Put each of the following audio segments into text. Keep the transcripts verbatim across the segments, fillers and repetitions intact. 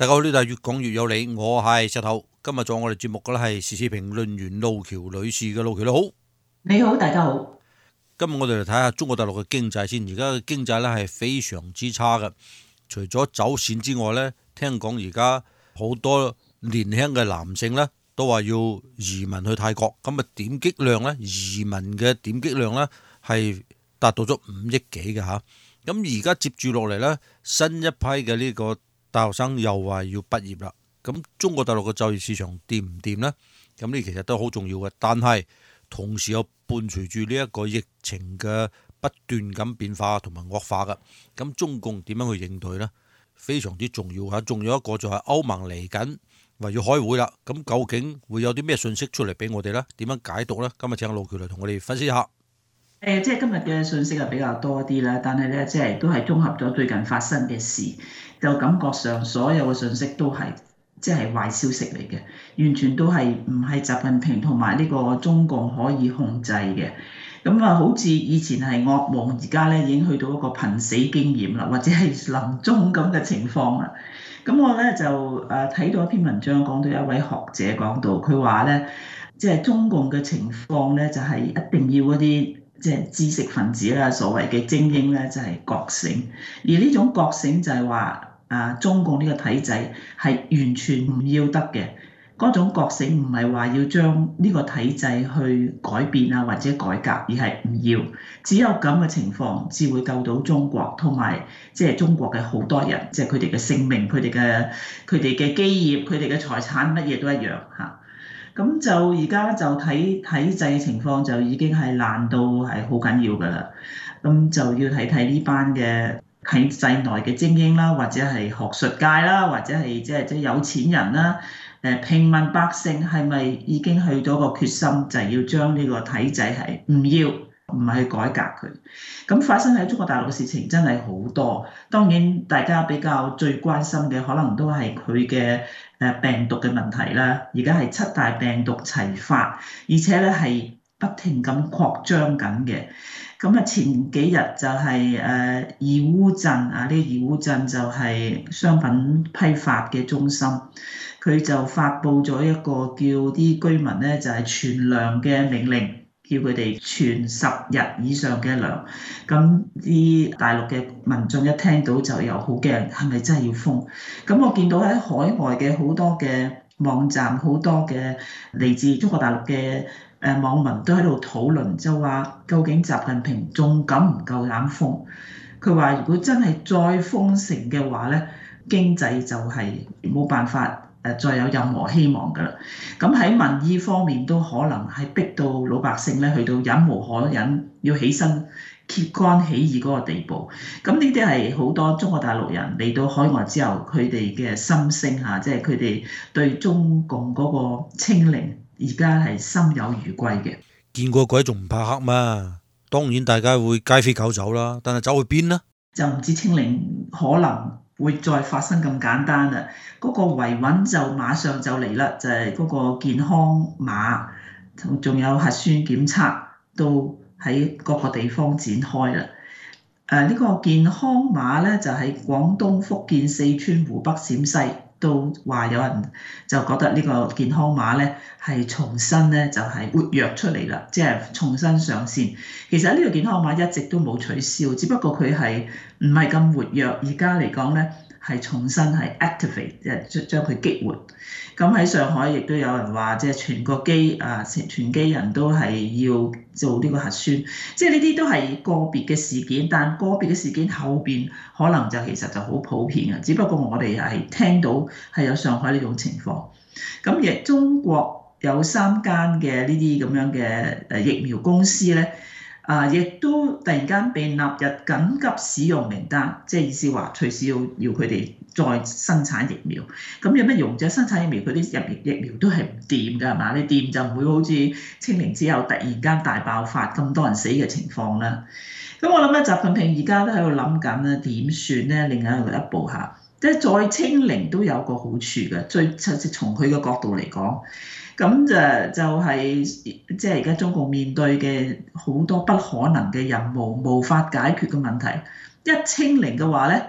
大家好，呢度係越講越有理，我係石頭。今日做我哋節目嘅咧係時事評論員路橋女士嘅。路橋你好。 你好，大家好。 今日我哋嚟睇下中國大陸嘅經濟先。而家嘅經濟咧係非常之差嘅，除咗走線之外咧，聽講而家好多年輕嘅男性咧都話要移民去泰國，咁啊點擊量咧，移民嘅點擊量咧係達到咗五億幾嘅吓。咁而家接住落嚟咧，新一批嘅呢個大學生又話要畢業啦，咁中國大陸嘅就業市場掂唔掂呢？咁呢其實都好重要嘅，但係同時又伴隨住呢一個疫情嘅不斷咁變化同埋惡化嘅，咁中共點樣去應對呢？非常之重要嚇。仲有一個就係歐盟嚟緊話要開會啦，咁究竟會有啲咩信息出嚟俾我哋呢？點樣解讀呢？今日請路橋嚟同我哋分析一下。 誒，即係今日嘅信息係比較多啲啦，但係咧，即係都係綜合咗最近發生嘅事，就感覺上所有嘅信息都係即係壞消息嚟嘅，完全都係唔係習近平同埋呢個中共可以控制嘅。咁啊，好似以前係噩夢，而家咧已經去到一個瀕死經驗啦，或者係臨終咁嘅情況啦。咁我咧就誒睇到一篇文章，講到一位學者講到，佢話咧，即係中共嘅情況咧，就係一定要嗰啲即係知識分子啦，所謂嘅精英咧，就係覺醒。而呢種覺醒就係話啊，中共呢個體制係完全唔要得嘅。嗰種覺醒唔係話要將呢個體制去改變啊，或者改革，而係唔要。只有咁嘅情況，至會救到中國同埋即係中國嘅好多人，即係佢哋嘅性命、佢哋嘅佢哋嘅基業、佢哋嘅財產，乜嘢都一樣嚇。咁就而家就睇體制嘅情況，就已經係爛到係好緊要㗎啦。咁就要睇睇呢班嘅體制內嘅精英啦，或者係學術界啦，或者係即係即係有錢人啦。誒，平民百姓係咪已經去咗個決心，就係要將呢個體制係唔要，唔係去改革佢？咁發生喺中國大陸嘅事情真係好多，當然大家比較最關心嘅可能都係佢嘅誒病毒嘅問題啦。而家係七大病毒齊發，而且咧係不停咁擴張緊嘅。咁啊，前幾日就係誒義烏鎮啊，呢個義烏鎮就係商品批發嘅中心。佢就發布咗一個叫啲居民咧就係存糧嘅命令，叫佢哋存十日以上嘅糧。咁啲大陸嘅民眾一聽到就又好驚，係咪真係要封？咁我見到喺海外嘅好多嘅網站，好多嘅嚟自中國大陸嘅誒網民都喺度討論，就話究竟習近平仲敢唔夠膽封？佢話如果真係再封城嘅話咧，經濟就係冇辦法誒再有任何希望㗎啦。咁喺民意方面都可能係逼到老百姓咧去到忍無可忍，要起身揭竿起義嗰個地步。咁呢啲係好多中國大陸人嚟到海外之後佢哋嘅心聲嚇，即係佢哋對中共嗰個清零而家係心有餘悸嘅。 見過鬼仲唔怕黑嘛？當然大家會街飛狗走啦，但係走去邊呢？ 就唔知清零可能會再發生咁簡單啦，嗰、那個維穩就馬上就嚟啦，就係、是、嗰個健康碼同仲有核酸檢測都喺各個地方展開啦。誒、呃、呢、這個健康碼咧就喺廣東、福建、四川、湖北、陝西都話有人就覺得呢個健康碼咧係重新咧就係活躍出嚟啦，即係重新上線。其實呢個健康碼一直都冇取消，只不過佢係唔係咁活躍。而家嚟講咧係重新係 activate，即係將佢激活。咁喺上海亦都有人話，即係全個機啊，全全機人都係要做呢個核酸。即係呢啲都係個別嘅事件，但個別嘅事件後邊可能就其實就好普遍嘅。只不過我哋係聽到係有上海呢種情況。咁亦中國有三間嘅呢啲咁樣嘅誒疫苗公司咧。啊！亦都突然間被納入緊急使用名單，即係意思話隨時要要佢哋再生產疫苗。咁有咩用啫？生產疫苗佢啲疫疫苗都係唔掂㗎，係嘛？你掂就唔會好似清零之後突然間大爆發咁多人死嘅情況啦。咁我諗咧，習近平而家都喺度諗緊咧點算咧，另外一步下，即係再清零都有個好處嘅。最即係從佢嘅角度嚟講。咁就就係即係而家中共面對嘅好多不可能嘅任務，無法解決嘅問題。一清零嘅話咧，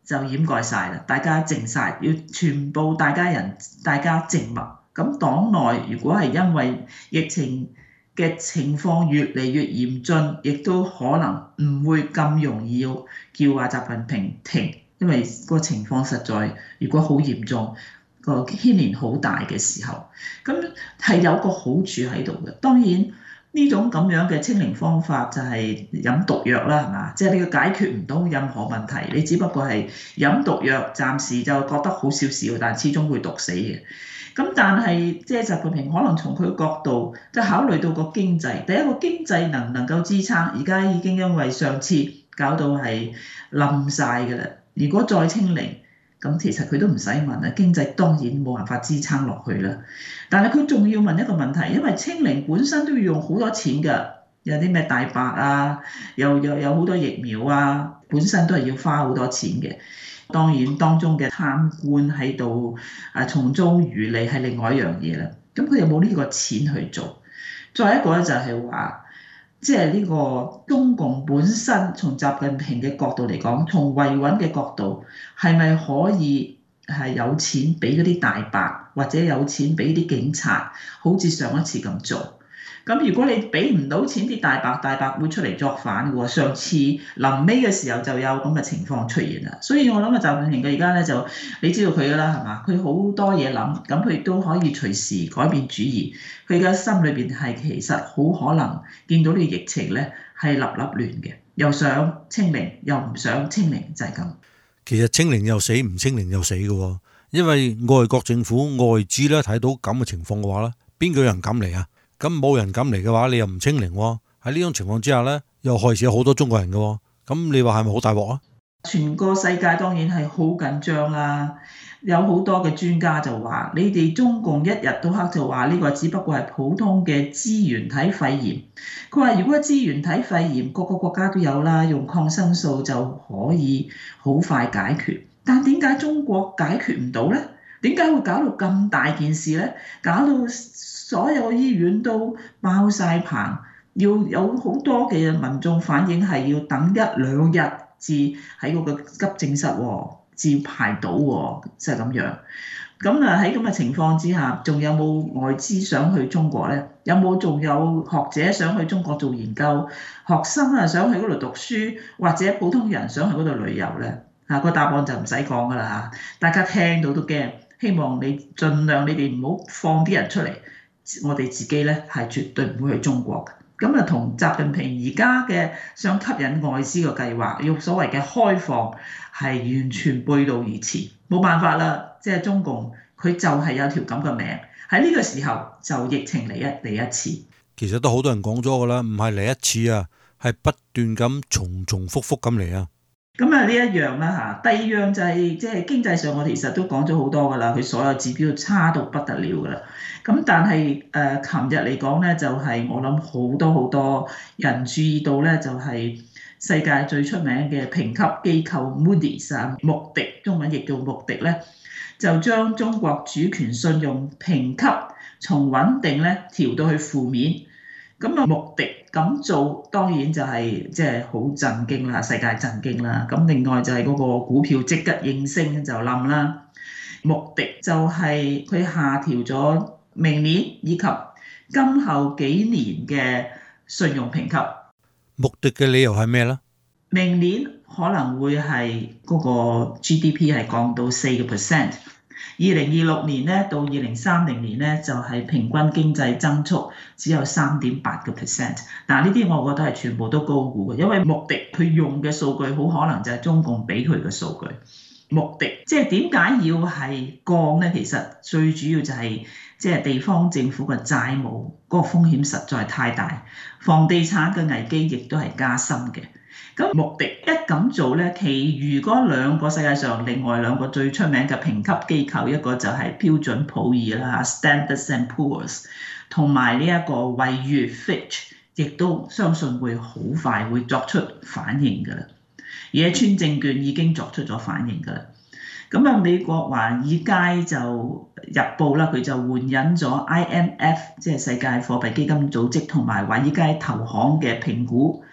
就掩蓋晒啦，大家靜晒，要全部大家人大家靜默。咁黨內如果係因為疫情嘅情況越嚟越嚴峻，亦都可能唔會咁容易要叫阿習近平停，因為個情況實在如果好嚴重，個牽連好大嘅時候，咁係有個好處喺度嘅。當然呢種咁樣嘅清零方法就係飲毒藥啦，係嘛？即係你個解決唔到任何問題，你只不過係飲毒藥，暫時就覺得好少少，但始終會毒死嘅。咁但係即係習近平可能從佢角度，就考慮到個經濟，第一個經濟能唔能夠支撐？而家已經因為上次搞到係冧晒㗎啦，如果再清零，咁其實佢都唔使問啦，經濟當然冇辦法支撐落去啦。但係佢仲要問一個問題，因為清零本身都要用好多錢㗎，有啲咩大白啊，又又有好多疫苗啊，本身都係要花好多錢嘅。當然當中嘅貪官喺度啊，從中漁利係另外一樣嘢啦。咁佢又冇呢個錢去做。再一個咧就係話，即係呢個中共本身從習近平嘅角度嚟講，從維穩嘅角度，係咪可以係有錢俾嗰啲大白，或者有錢俾啲警察，好似上一次咁做？咁如果你俾唔到錢，啲大白大白會出嚟作反嘅喎。上次臨尾嘅時候就有咁嘅情況出現啦。所以我諗啊，習近平佢而家咧就你知道佢㗎啦，係嘛？佢好多嘢諗，咁佢都可以隨時改變主意。佢而家心裏邊係其實好可能見到呢個疫情咧係立立亂嘅，又想清零又唔想清零，就係咁。 其實清零又死，唔清零又死嘅喎，因為外國政府外資咧睇到咁嘅情況嘅話咧，邊個人敢嚟啊？咁冇人敢嚟嘅話，你又唔清零喎？喺呢種情況之下咧，又害死咗好多中國人嘅喎。咁你話係咪好大鑊啊？ 全個世界當然係好緊張啦。有好多嘅專家就話：你哋中共一日到黑就話呢個只不過係普通嘅支原體肺炎。佢話如果支原體肺炎各個國家都有啦，用抗生素就可以好快解決。但點解中國解決唔到呢？點解會搞到咁大件事呢？搞到所有醫院都爆晒棚，要有好多嘅民眾反映係要等一兩日至喺嗰個急症室喎，至排到喎，即係咁樣。咁啊喺咁嘅情況之下，仲有冇外資想去中國呢？有冇仲有學者想去中國做研究？學生啊想去嗰度讀書，或者普通人想去嗰度旅遊呢？啊，個答案就唔使講噶啦嚇，大家聽到都驚。希望你盡量你哋唔好放啲人出嚟，我哋自己咧係絕對唔會去中國嘅。咁啊，同習近平而家嘅想吸引外資嘅計劃，用所謂嘅開放係完全背道而馳。冇辦法啦，即係中共佢就係有條咁嘅命，喺呢個時候就疫情嚟一嚟一次。 其實都好多人講咗噶啦，唔係嚟一次啊，係不斷咁重重複複咁嚟啊。 咁啊呢一樣啦嚇，第二樣就係即係經濟上，我哋其實都講咗好多噶啦，佢所有指標差到不得了噶啦。咁但係誒，琴日嚟講咧，就係我諗好多好多人注意到咧，就係世界最出名嘅評級機構 Moody's 啊，穆迪，中文譯做穆迪咧，就將中國主權信用評級從穩定咧調到去負面。咁啊，穆迪咁做當然就係即係好震驚啦，世界震驚啦。咁另外就係嗰個股票即刻應聲就冧啦。穆迪就係佢下調咗明年以及今後幾年嘅信用評級。 穆迪嘅理由係咩咧？ 明年可能會係嗰個 G D P 係降到四個 percent。二零二六年咧到二零三零年咧就係平均經濟增速只有三點八個 percent。嗱，呢啲我覺得係全部都高估嘅，因為穆迪佢用嘅數據好可能就係中共俾佢嘅數據。穆迪即係點解要係降咧？其實最主要就係即係地方政府嘅債務嗰個風險實在太大，房地產嘅危機亦都係加深嘅。咁穆迪一咁做咧，其餘嗰兩個世界上另外兩個最出名嘅評級機構，一個就係標準普爾啦 （Standard and Poor's），同埋呢一個惠譽 （Fitch），亦都相信會好快會作出反應㗎啦。野村證券已經作出咗反應㗎啦。咁啊，美國華爾街就日報啦，佢就援引咗 I M F， 即係世界貨幣基金組織同埋華爾街投行嘅評估。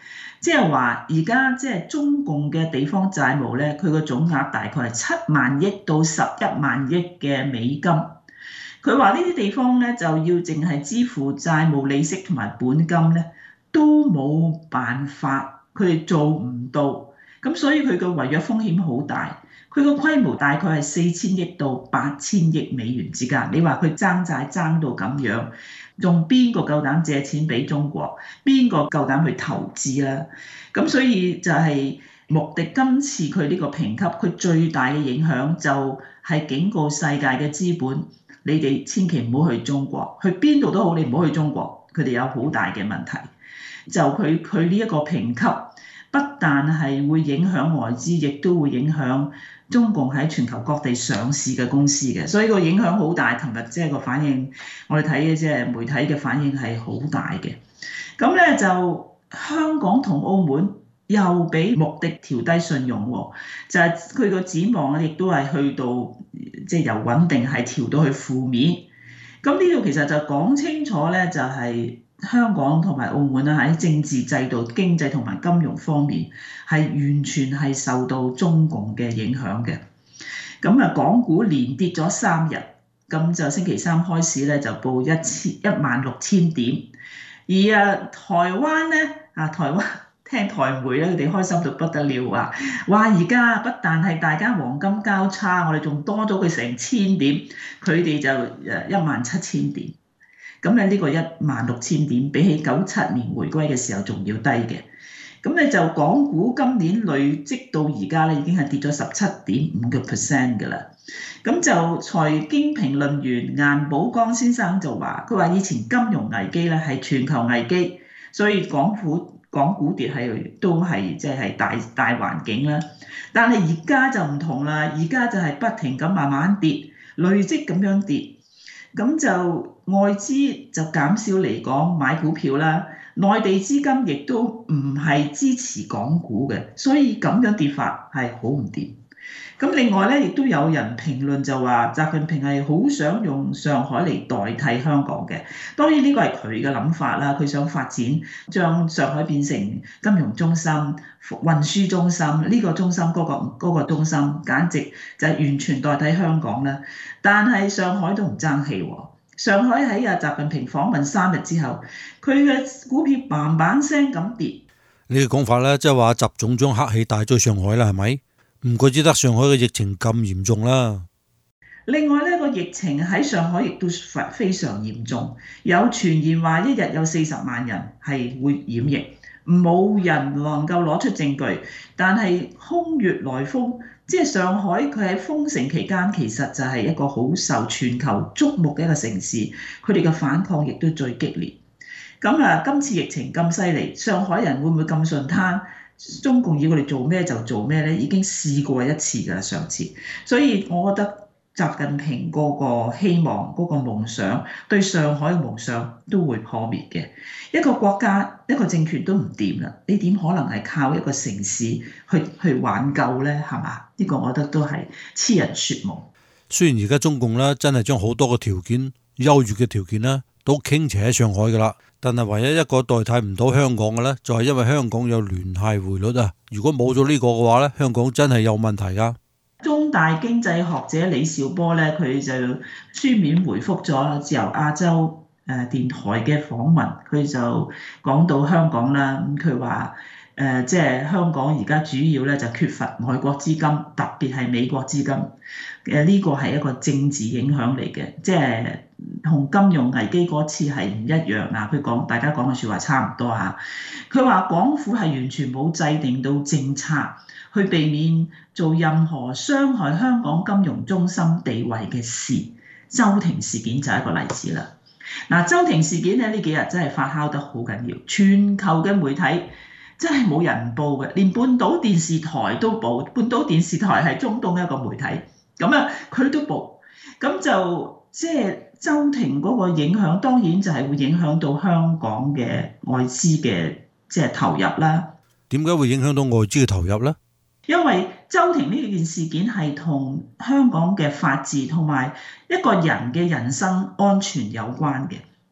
即係話而家即係中共嘅地方債務咧，佢個總額大概係七萬億到十一萬億嘅美金。佢話呢啲地方咧就要淨係支付債務利息同埋本金咧，都冇辦法，佢哋做唔到。咁所以佢個違約風險好大。佢個規模大概係四千億到八千億美元之間。你話佢爭債爭到咁樣，仲邊個夠膽借錢俾中國？邊個夠膽去投資啊？咁所以就係穆迪今次佢呢個評級，佢最大嘅影響就係警告世界嘅資本，你哋千祈唔好去中國，去邊度都好，你唔好去中國，佢哋有好大嘅問題。就佢佢呢一個評級，不但係會影響外資，亦都會影響中共喺全球各地上市嘅公司嘅，所以個影響好大。琴日即係個反應，我哋睇嘅即係媒體嘅反應係好大嘅。咁咧就香港同澳門又俾穆迪調低信用喎，就係佢個展望咧，亦都係去到即係由穩定係調到去負面。咁呢度其實就講清楚咧，就係香港同埋澳門啦，喺政治制度、經濟同埋金融方面係完全係受到中共嘅影響嘅。咁啊，港股連跌咗三日，咁就星期三開始咧就報一千一萬六千點，而啊台灣咧啊台灣聽台媒咧，佢哋開心到不得了啊！哇！而家不但係大家黃金交叉，我哋仲多咗佢成千點，佢哋就誒一萬七千點。咁咧呢個一萬六千點比起九七年回歸嘅時候仲要低嘅。咁你就港股今年累積到而家咧已經係跌咗十七點五個 percent 㗎啦。咁就財經評論員顏寶剛先生就話：佢話以前金融危機咧係全球危機，所以港股港股跌係都係即係大大環境啦。但係而家就唔同啦，而家就係不停咁慢慢跌，累積咁樣跌。咁就外資就減少嚟港買股票啦，內地資金亦都唔係支持港股嘅，所以咁樣跌法係好唔掂。咁另外咧，亦都有人評論就話習近平係好想用上海嚟代替香港嘅。當然呢個係佢嘅諗法啦，佢想發展將上海變成金融中心、運輸中心，呢個中心嗰個嗰個中心簡直就係完全代替香港啦。但係上海都唔爭氣喎。上海喺阿習近平訪問三日之後，佢嘅股票嘭嘭聲咁跌。 呢個講法咧，即係話習總將黑氣帶咗上海啦，係咪？唔怪之得上海嘅疫情咁嚴重啦。 另外呢個疫情喺上海亦都非常嚴重，有傳言話一日有四十萬人係會染疫，冇人能夠攞出證據。但係空穴來風，即係上海佢喺封城期間，其實就係一個好受全球矚目嘅一個城市，佢哋嘅反抗亦都最激烈。咁啊，今次疫情咁犀利，上海人會唔會咁順攤？中共要佢哋做咩就做咩咧？已經試過一次㗎啦，上次。所以我覺得習近平嗰個希望、嗰個夢想，對上海嘅夢想都會破滅嘅。一個國家、一個政權都唔掂啦，你點可能係靠一個城市去去挽救咧？係嘛？呢個我覺得都係痴人說夢。 雖然而家中共咧真係將好多個條件、優越嘅條件咧都傾斜喺上海㗎啦。但係唯一一個代替唔到香港嘅咧，就係因為香港有聯繫匯率啊！如果冇咗呢個嘅話咧，香港真係有問題㗎。 中大經濟學者李兆波咧，佢就書面回覆咗自由亞洲誒電台嘅訪問，佢就講到香港啦。咁佢話誒，即係香港而家主要咧就缺乏外國資金，特別係美國資金。誒呢個係一個政治影響嚟嘅，即係同金融危機嗰次係唔一樣啊！佢講大家講嘅説話差唔多嚇。佢話港府係完全冇制定到政策去避免做任何傷害香港金融中心地位嘅事。周庭事件就係一個例子啦。嗱，周庭事件咧呢幾日真係發酵得好緊要，全球嘅媒體真係冇人報嘅，連半島電視台都報。半島電視台係中東一個媒體。咁啊，佢都報，咁就即係周庭嗰個影響，當然就係會影響到香港嘅外資嘅即係投入啦。 點解會影響到外資嘅投入咧？ 因為周庭呢件事件係同香港嘅法治同埋一個人嘅人身安全有關嘅。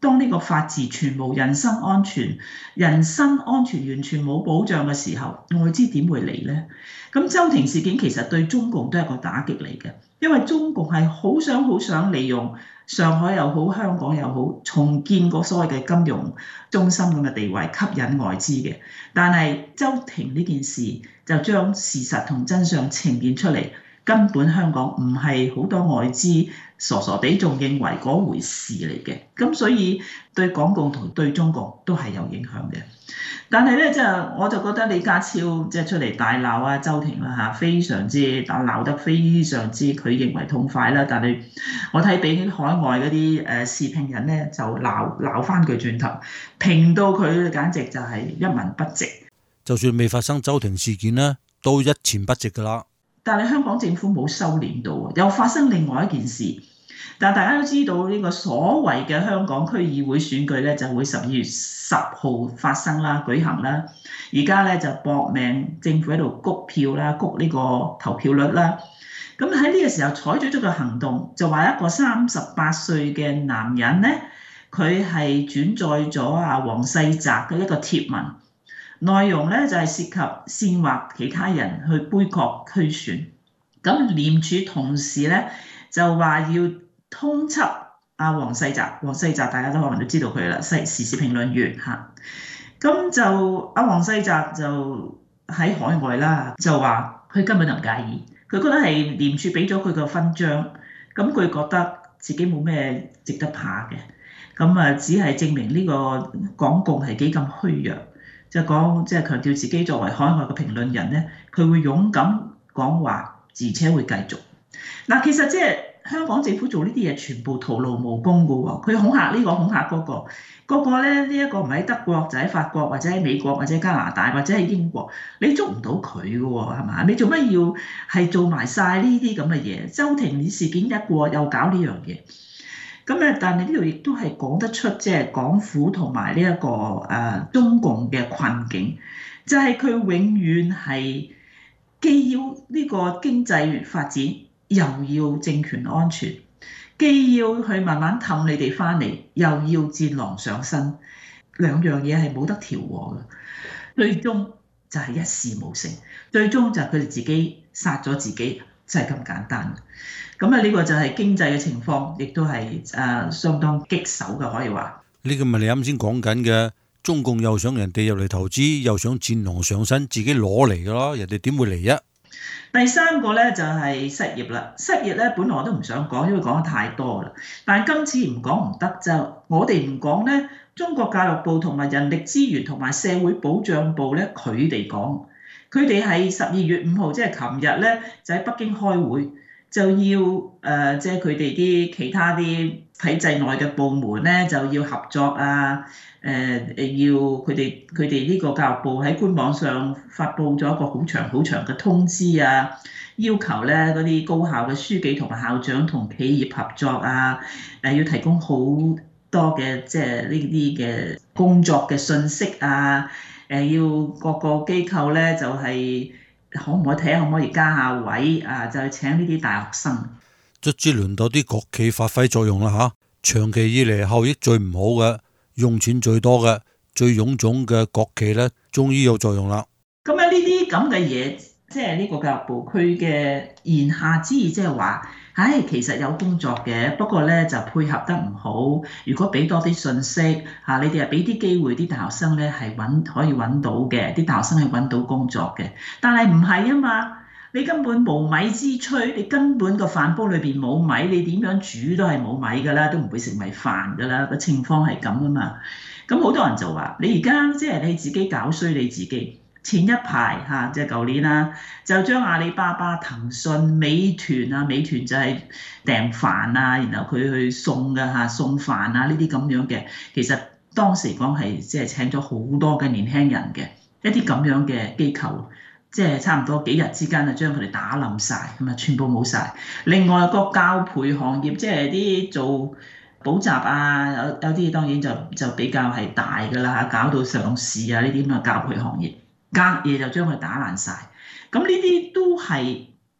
當呢個法治全無人身安全、人身安全完全冇保障嘅時候，外資點會嚟呢？咁周庭事件其實對中共都係個打擊嚟嘅，因為中共係好想好想利用上海又好、香港又好，重建個所謂嘅金融中心咁嘅地位，吸引外資嘅。但係周庭呢件事就將事實同真相呈現出嚟，根本香港唔係好多外資傻傻地仲認為嗰回事嚟嘅，咁所以對港共同對中共都係有影響嘅。但係咧，即係我就覺得李家超即係出嚟大鬧啊周庭啦嚇，非常之打鬧得非常之佢認為痛快啦。但係我睇比海外嗰啲誒時評人咧就鬧鬧翻佢轉頭，評到佢簡直就係一文不值。 就算未發生周庭事件咧，都一錢不值㗎啦。 但係香港政府冇收斂到，又發生另外一件事。但大家都知道呢個所謂嘅香港區議會選舉咧，就會十二月十號發生啦、舉行啦。而家咧就搏命，政府喺度谷票啦、谷呢個投票率啦。咁喺呢個時候採取咗個行動，就話一個三十八歲嘅男人咧，佢係轉載咗阿黃世澤嘅一個貼文，內容咧就係涉及煽惑其他人去杯葛區選。咁廉署同時咧就話要通緝阿黃世澤，黃世澤大家都可能都知道佢啦，時時事評論員嚇。咁就阿黃世澤就喺海外啦，就話佢根本就唔介意，佢覺得係廉署俾咗佢個勳章，咁佢覺得自己冇咩值得怕嘅，咁啊只係證明呢個港共係幾咁虛弱，就講即係強調自己作為海外嘅評論人咧，佢會勇敢講話，而且會繼續。嗱，其實即係。香港政府做呢啲嘢全部徒勞無功㗎喎，佢恐嚇呢個恐嚇嗰個，個個咧呢一個唔喺德國就喺法國或者喺美國或者加拿大或者喺英國，你捉唔到佢㗎喎，係嘛？你做乜要係做埋晒呢啲咁嘅嘢？周庭事件一過又搞呢樣嘢，咁咧但係呢度亦都係講得出即係港府同埋呢一個誒中共嘅困境，就係佢永遠係既要呢個經濟發展。又要政權安全，既要去慢慢氹你哋翻嚟，又要戰狼上身，兩樣嘢係冇得調和嘅，最終就係一事無成，最終就係佢哋自己殺咗自己，就係咁簡單。咁啊，呢個就係經濟嘅情況，亦都係誒相當棘手嘅，可以話。 呢個咪你啱先講緊嘅，中共又想人哋入嚟投資，又想戰狼上身，自己攞嚟㗎咯，人哋點會嚟啊？ 第三個咧就係失業啦，失業咧本來我都唔想講，因為講得太多啦。但係今次唔講唔得，就我哋唔講咧，中國教育部同埋人力資源同埋社會保障部咧，佢哋講，佢哋係十二月五號，即係琴日咧，就喺北京開會，就要誒，即係佢哋啲其他啲體制內嘅部門咧，就要合作啊。誒誒要佢哋佢哋呢個教育部喺官網上發布咗一個好長好長嘅通知啊，要求咧嗰啲高校嘅書記同埋校長同企業合作啊，誒要提供好多嘅即係呢啲嘅工作嘅信息啊，誒要各個機構咧就係可唔可以睇下可唔可以加下位啊，就係請呢啲大學生。 卒之輪到啲國企發揮作用啦嚇，長期以嚟效益最唔好嘅，用錢最多嘅、最臃腫嘅國企咧，終於有作用啦。咁啊， 呢啲咁嘅嘢，即係呢個教育部佢嘅言下之意，即係話，唉，其實有工作嘅，不過咧就配合得唔好。如果俾多啲信息嚇，你哋係俾啲機會啲大學生咧係揾可以揾到嘅，啲大學生係揾到工作嘅。但係唔係啊嘛？你根本無米之炊，你根本個飯煲裏邊冇米，你點樣煮都係冇米㗎啦，都唔會成為飯㗎啦。個情況係咁啊嘛。咁好多人就話：你而家即係你自己搞衰你自己。前一排嚇，即係舊年啦，就將阿里巴巴、騰訊、美團啊，美團就係訂飯啊，然後佢去送㗎嚇，送飯啊呢啲咁樣嘅，其實當時講係即係請咗好多嘅年輕人嘅一啲咁樣嘅機構。即係差唔多幾日之間就將佢哋打冧晒，咁啊全部冇晒。另外個教培行業，即係啲做補習啊，有有啲當然就就比較係大㗎啦嚇，搞到上市啊呢啲咁嘅教培行業，隔夜就將佢打爛晒。咁呢啲都係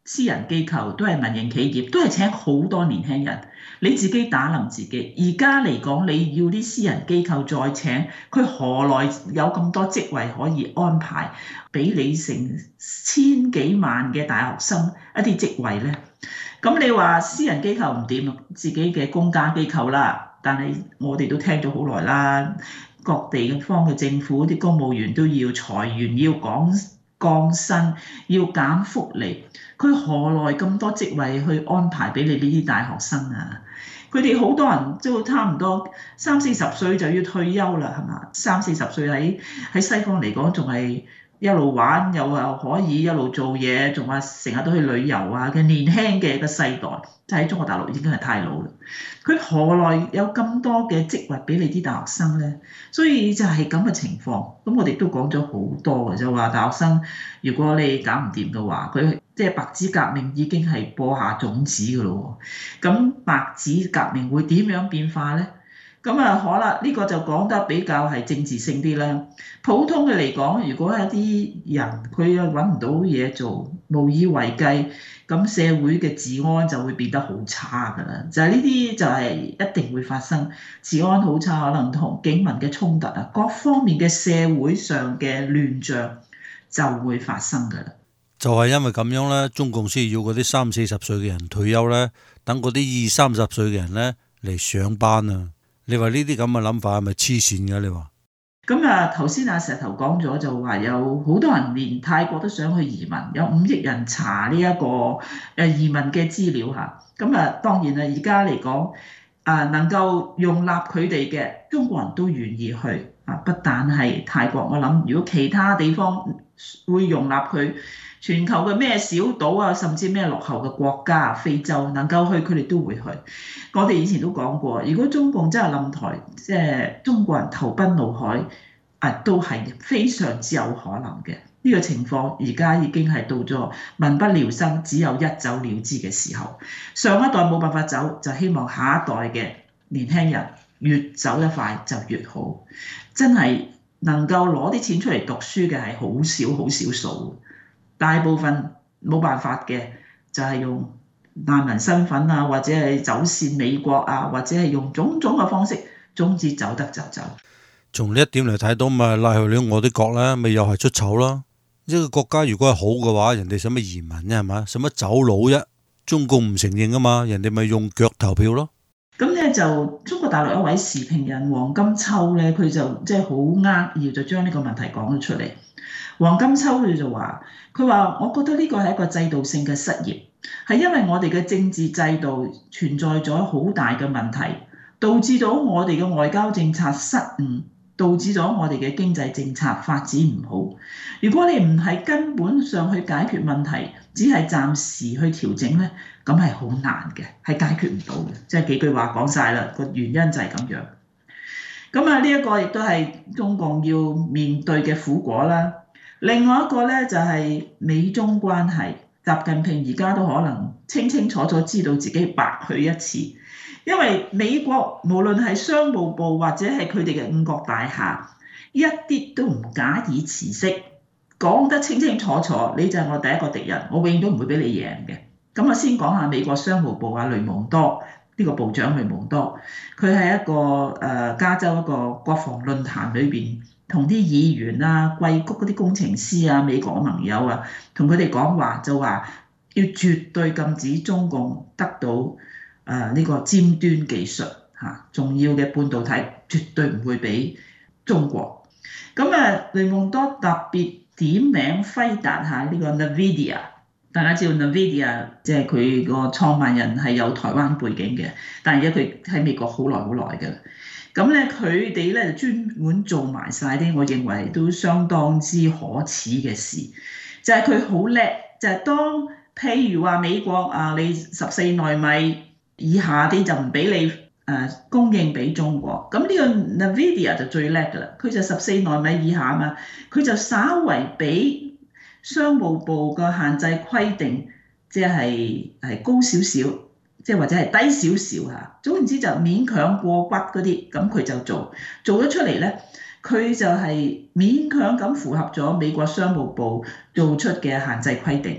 私人機構，都係民營企業，都係請好多年輕人。你自己打冧自己。而家嚟講，你要啲私人機構再請，佢何來有咁多職位可以安排俾你成千幾萬嘅大學生一啲職位呢？咁你話私人機構唔掂，自己嘅公家機構啦。但係我哋都聽咗好耐啦，各地方嘅政府啲公務員都要裁員，要講降薪，要減福利，佢何來咁多職位去安排俾你呢啲大學生啊？佢哋好多人都差唔多三四十歲就要退休啦，係嘛？三四十歲喺喺西方嚟講仲係一路玩又又可以一路做嘢，仲話成日都去旅遊啊嘅年輕嘅個世代，就喺中國大陸已經係太老啦。佢何來有咁多嘅職位俾你啲大學生咧？所以就係咁嘅情況。咁我哋都講咗好多嘅，就話大學生如果你搞唔掂嘅話，佢即係白紙革命已經係播下種子㗎咯喎。咁白紙革命會點樣變化咧？咁啊，好啦，呢個就講得比較係政治性啲啦。普通嘅嚟講，如果有啲人佢又揾唔到嘢做，無以為繼，咁社會嘅治安就會變得好差㗎啦。就係呢啲就係一定會發生，治安好差，可能同警民嘅衝突啊，各方面嘅社會上嘅亂象就會發生㗎啦。 就係因為咁樣咧，中共先要嗰啲三四十歲嘅人退休咧，等嗰啲二三十歲嘅人咧嚟上班啊！你話呢啲咁嘅諗法係咪黐線㗎？你話？ 咁啊，頭先阿石頭講咗就話有好多人連泰國都想去移民，有五億人查呢一個誒移民嘅資料嚇。咁啊，當然啦，而家嚟講啊，能夠容納佢哋嘅中國人都願意去啊，不但係泰國，我諗如果其他地方會容納佢。全球嘅咩小島啊，甚至咩落後嘅國家，非洲能夠去，佢哋都會去。我哋以前都講過，如果中共真係冧台，即係中國人投奔怒海，啊，都係非常之有可能嘅。呢個情況而家已經係到咗民不聊生，只有一走了之嘅時候。上一代冇辦法走，就希望下一代嘅年輕人越走得快就越好。真係能夠攞啲錢出嚟讀書嘅係好少好少數。大部分冇辦法嘅，就係用難民身份啊，或者係走線美國啊，或者係用種種嘅方式，總之走得就走。 從呢一點嚟睇到，咪拉去了我啲國咧，咪又係出醜咯。一個國家如果係好嘅話，人哋使乜移民啫？係嘛？使乜走佬啫？中共唔承認噶嘛，人哋咪用腳投票咯。 咁咧就中國大陸一位時評人黃金秋咧，佢就即係好扼要就將呢個問題講咗出嚟。黃金秋佢就話：佢話我覺得呢個係一個制度性嘅失業，係因為我哋嘅政治制度存在咗好大嘅問題，導致到我哋嘅外交政策失誤，導致咗我哋嘅經濟政策發展唔好。如果你唔係根本上去解決問題，只係暫時去調整咧，咁係好難嘅，係解決唔到嘅。即係幾句話講晒啦，個原因就係咁樣。咁啊，呢一個亦都係中共要面對嘅苦果啦。另外一個咧就係美中關係，習近平而家都可能清清楚楚知道自己白去一次，因為美國無論係商務部或者係佢哋嘅五角大廈，一啲都唔假以辭色，講得清清楚楚，你就係我第一個敵人，我永遠都唔會俾你贏嘅。咁我先講下美國商務部啊，雷蒙多呢個部長雷蒙多，佢係一個誒加州一個國防論壇裏邊，同啲議員啊、硅谷嗰啲工程師啊、美國嘅盟友啊，同佢哋講話，就話要絕對禁止中共得到誒呢個尖端技術嚇，重要嘅半導體絕對唔會俾中國。咁啊，雷蒙多特別點名輝達下呢個 NVIDIA， 大家知道 NVIDIA 即係佢個創辦人係有台灣背景嘅，但係而家佢喺美國好耐好耐嘅。咁咧，佢哋咧就專門做埋晒啲，我認為都相當之可恥嘅事。就係佢好叻，就係、是、當譬如話美國啊，你十四奈米以下啲就唔俾你誒、呃、供應俾中國。咁呢個 NVIDIA 就最叻㗎啦，佢就十四奈米以下啊嘛，佢就稍為比商務部個限制規定，即係係高少少。即係或者係低少少嚇，總言之就勉強過骨嗰啲，咁佢就做做咗出嚟咧，佢就係勉強咁符合咗美國商務部做出嘅限制規定。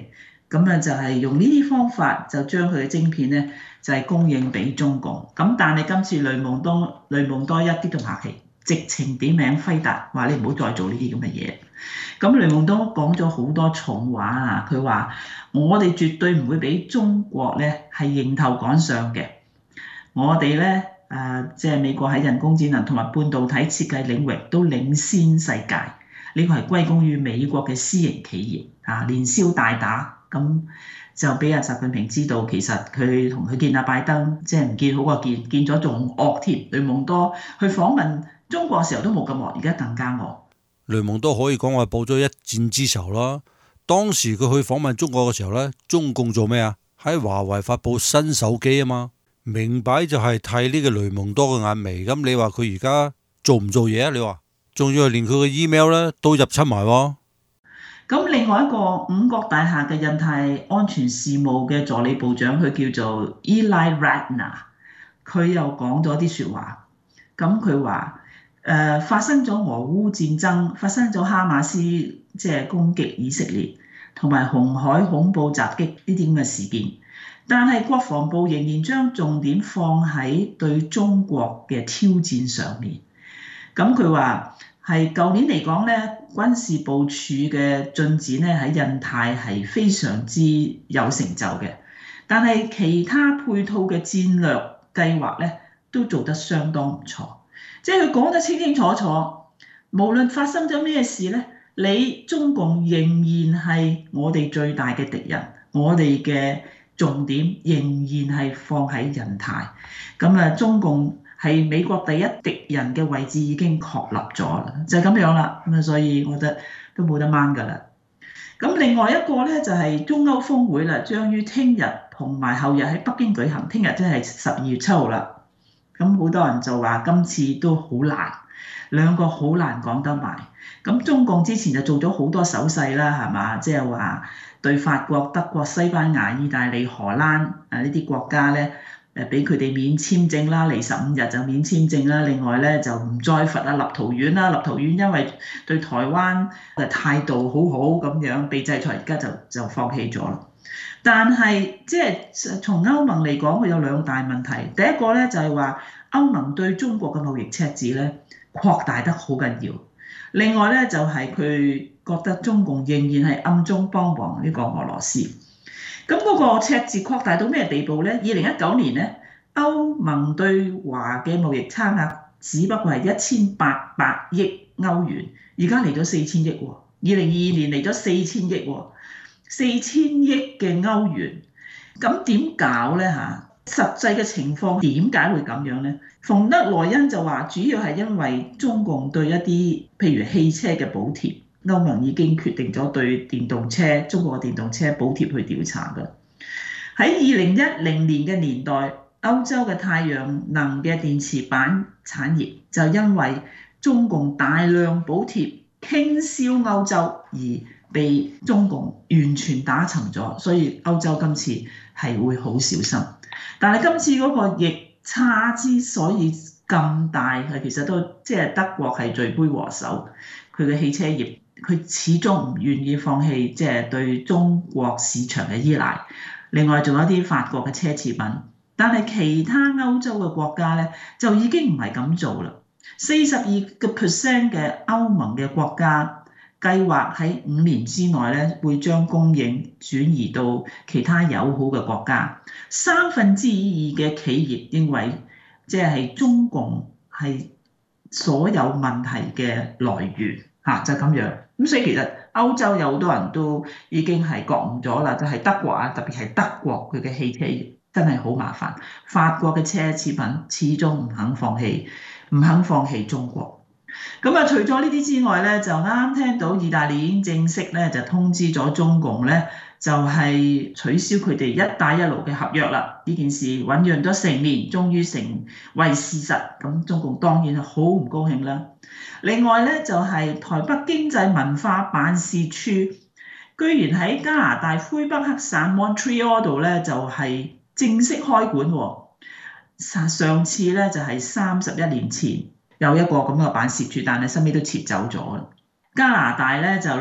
咁啊就係用呢啲方法就將佢嘅晶片咧就係供應俾中共。咁但係今次雷蒙多雷蒙多一啲都唔客氣，直情點名輝達話你唔好再做呢啲咁嘅嘢。咁雷蒙多講咗好多重話啊，佢話我哋絕對唔會俾中國咧係迎頭趕上嘅。我哋咧誒即係美國喺人工智能同埋半導體設計領域都領先世界，呢個係歸功於美國嘅私營企業啊，連消帶打，咁就俾阿習近平知道，其實佢同佢見阿拜登，即係唔見好過見，見咗仲惡添。雷蒙多去訪問中國嘅時候都冇咁惡，而家更加惡。 雷蒙多可以講話報咗一箭之仇啦。當時佢去訪問中國嘅時候呢，中共做咩啊？喺華為發布新手機啊嘛，明擺就係替呢個雷蒙多嘅眼眉。咁你話佢而家做唔做嘢啊？你話仲要係連佢嘅 email 咧都入侵埋喎。 咁另外一個五角大廈嘅印太安全事務嘅助理部長，佢叫做 Eli Ratner， 佢又講咗啲説話。咁佢話誒發生咗俄烏戰爭，發生咗哈馬斯即係攻擊以色列，同埋紅海恐怖襲擊呢啲咁嘅事件。但係國防部仍然將重點放喺對中國嘅挑戰上面。咁佢話係舊年嚟講咧，軍事部署嘅進展咧喺印太係非常之有成就嘅，但係其他配套嘅戰略計劃咧都做得相當唔錯。即係佢講得清清楚楚，無論發生咗咩事咧，你中共仍然係我哋最大嘅敵人，我哋嘅重點仍然係放喺印太。咁啊，中共係美國第一敵人嘅位置已經確立咗啦，就係咁樣啦。咁啊，所以我覺得都冇得掹㗎啦。咁另外一個咧就係中歐峰會啦，將於聽日同埋後日喺北京舉行。聽日即係十二月七號啦。咁好多人就話今次都好難，兩個好難講得埋。咁中共之前就做咗好多手勢啦，係嘛？即係話對法國、德國、西班牙、意大利、荷蘭啊呢啲國家咧，誒俾佢哋免簽證啦，嚟十五日就免簽證啦。另外咧就唔再罰啊立陶宛啦，立陶宛因為對台灣嘅態度好好咁樣被制裁，而家就就放棄咗啦。但係即係從歐盟嚟講，佢有兩大問題。第一個咧就係話歐盟對中國嘅貿易赤字咧擴大得好緊要。另外咧就係佢覺得中共仍然係暗中幫忙呢個俄羅斯。咁嗰個赤字擴大到咩地步咧？二零一九年咧，歐盟對華嘅貿易差額只不過係一千八百億歐元，而家嚟咗四千億喎。二零二二年嚟咗四千億喎。四千億嘅歐元，咁點搞咧嚇？實際嘅情況點解會咁樣咧？馮德萊恩就話，主要係因為中共對一啲譬如汽車嘅補貼，歐盟已經決定咗對電動車、中國嘅電動車補貼去調查㗎。喺二零一零年嘅年代，歐洲嘅太陽能嘅電池板產業就因為中共大量補貼傾銷歐洲而被中共完全打沉咗，所以歐洲今次係會好小心。但係今次嗰個逆差之所以咁大，係其實都即係德國係罪魁禍首，佢嘅汽車業佢始終唔願意放棄即係對中國市場嘅依賴。另外仲有啲法國嘅奢侈品，但係其他歐洲嘅國家咧就已經唔係咁做啦。四十二個 percent 嘅歐盟嘅國家計劃喺五年之內咧，會將供應轉移到其他友好嘅國家。三分之二嘅企業認為，即係中共係所有問題嘅來源嚇，就咁樣。咁所以其實歐洲有好多人都已經係覺悟咗啦，就係德國啊，特別係德國佢嘅汽車業真係好麻煩。法國嘅奢侈品始終唔肯放棄，唔肯放棄中國。咁啊，除咗呢啲之外咧，就啱啱聽到意大利已經正式咧就通知咗中共咧，就係取消佢哋一帶一路嘅合約啦。呢件事醖釀咗成年，終於成為事實。咁中共當然係好唔高興啦。另外咧，就係台北經濟文化辦事處，居然喺加拿大魁北克省 Montreal 度咧就係正式開館喎。上次咧就係三十一年前。有一個咁嘅辦事處，但係後尾都撤走咗。加拿大咧就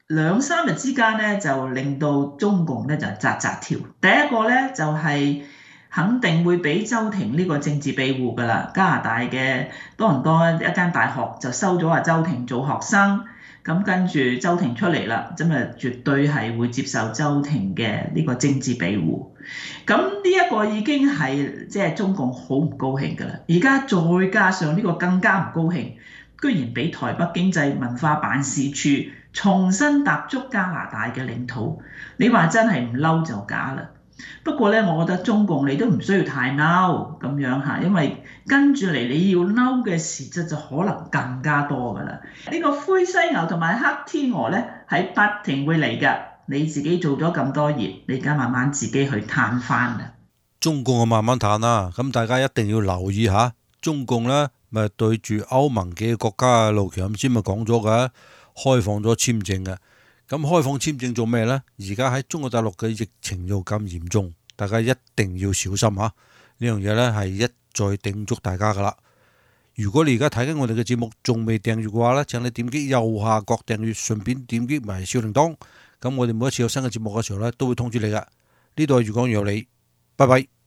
兩三日之間咧，就令到中共咧就扎扎跳。第一個咧就係、是、肯定會俾周庭呢個政治庇護㗎啦。加拿大嘅多倫多一間大學就收咗阿周庭做學生，咁跟住周庭出嚟啦，咁啊絕對係會接受周庭嘅呢個政治庇護。咁呢一個已經係即係中共好唔高興㗎啦。而家再加上呢個更加唔高興，居然俾台北經濟文化辦事處重新踏足加拿大嘅領土，你話真係唔嬲就假啦。不過咧，我覺得中共你都唔需要太嬲咁樣嚇，因為跟住嚟你要嬲嘅事質就可能更加多㗎啦。呢個灰犀牛同埋黑天鵝咧係不停會嚟㗎，你自己做咗咁多嘢，你而家慢慢自己去嘆翻啦。 中共啊慢慢嘆啦，咁大家一定要留意下，中共咧咪對住歐盟嘅國家路橋咁先咪講咗嘅，開放咗簽證嘅。咁開放簽證做咩呢？而家喺中國大陸嘅疫情又咁嚴重，大家一定要小心嚇。呢樣嘢呢係一再叮囑大家噶啦。如果你而家睇緊我哋嘅節目仲未訂閱嘅話呢，請你點擊右下角訂閱，順便點擊埋小鈴鐺。咁我哋每一次有新嘅節目嘅時候呢，都會通知你噶。呢度係粵講粵有理，拜拜。